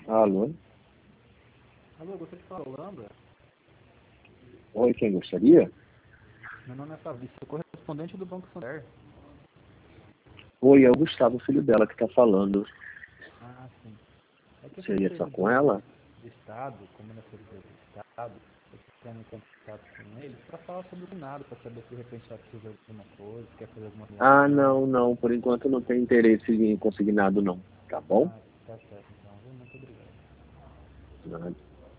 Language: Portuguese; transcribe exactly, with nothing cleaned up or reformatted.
Alô? Alô, gostaria de falar com a Holanda? Oi, quem gostaria? Meu nome é Fabrício, sou correspondente do Banco Santander. Oi, é o Gustavo, filho dela, que está falando. Ah, sim. É que eu Seria fiquei só do com diretor ela? de Estado, como na Secretaria de Estado, eu estou em contato com eles para falar sobre o nada, para saber se de repente ela precisa de alguma coisa, quer fazer alguma Ah, doação. não, não. Por enquanto não tem interesse em consignado, não. Tá bom? Ah, tá certo então, viu? Muito obrigado. Nada.